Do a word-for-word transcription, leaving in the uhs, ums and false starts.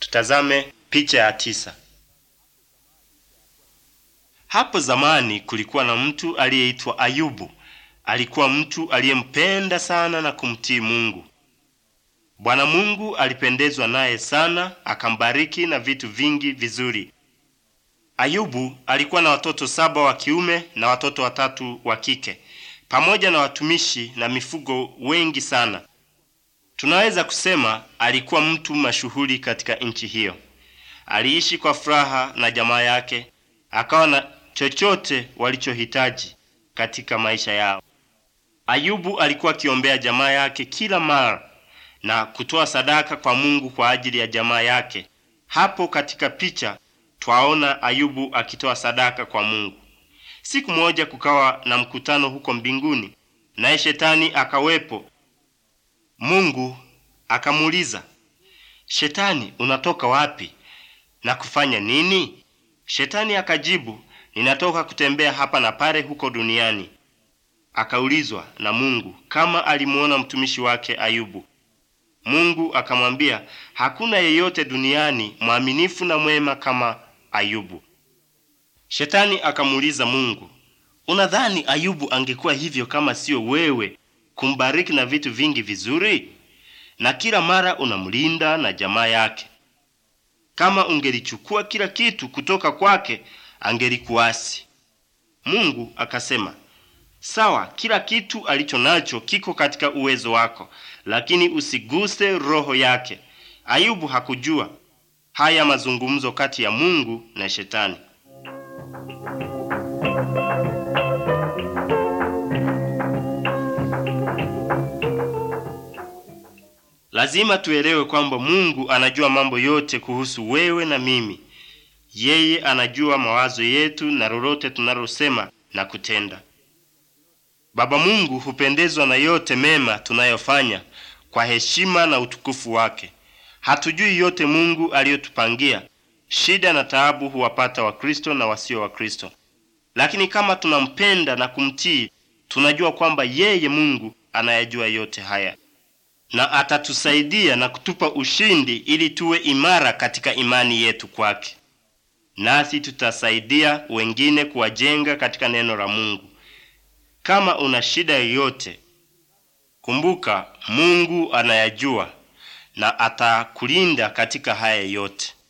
Tutazame picha ya tisa. Hapo zamani kulikuwa na mtu aliyeitwa Ayubu. Alikuwa mtu aliyempenda sana na kumtii Mungu. Bwana Mungu alipendezwa naye sana, akambariki na vitu vingi vizuri. Ayubu alikuwa na watoto saba wa kiume na watoto watatu wa kike, pamoja na watumishi na mifugo wengi sana. Tunaweza kusema alikuwa mtu mashuhuri katika nchi hiyo. Aliishi kwa furaha na jamaa yake, akawa na chochote walichohitaji katika maisha yao. Ayubu alikuwa akiombea jamaa yake kila mara na kutoa sadaka kwa Mungu kwa ajili ya jamaa yake. Hapo katika picha twaona Ayubu akitoa sadaka kwa Mungu. Siku moja kukawa na mkutano huko mbinguni, naye Shetani akawepo. Mungu akamuuliza, "Shetani, unatoka wapi na kufanya nini?" Shetani akajibu, "Ninatoka kutembea hapa na pale huko duniani." Akaulizwa na Mungu kama alimuona mtumishi wake Ayubu. Mungu akamwambia, "Hakuna yeyote duniani mwaminifu na mwema kama Ayubu." Shetani akamuuliza Mungu, "Unadhani Ayubu angekuwa hivyo kama sio wewe kumbariki na vitu vingi vizuri? Na kila mara unamlinda na jamaa yake. Kama ungelichukua kila kitu kutoka kwake, angelikuasi." Mungu akasema, "Sawa, kila kitu alicho nacho kiko katika uwezo wako, lakini usiguse roho yake." Ayubu hakujua haya mazungumzo kati ya Mungu na Shetani. Lazima tuelewe kwamba Mungu anajua mambo yote kuhusu wewe na mimi. Yeye anajua mawazo yetu na lolote tunalosema na kutenda. Baba Mungu hupendezwa na yote mema tunayofanya kwa heshima na utukufu wake. Hatujui yote Mungu aliyotupangia. Shida na taabu huwapata Wakristo na wasio Wakristo. Lakini kama tunampenda na kumtii, tunajua kwamba yeye Mungu anayajua yote haya, na atatusaidia na kutupa ushindi ili tuwe imara katika imani yetu kwake. Nasi tutasaidia wengine kuwajenga katika neno la Mungu. Kama una shida yoyote, kumbuka Mungu anayajua na atakulinda katika haya yote.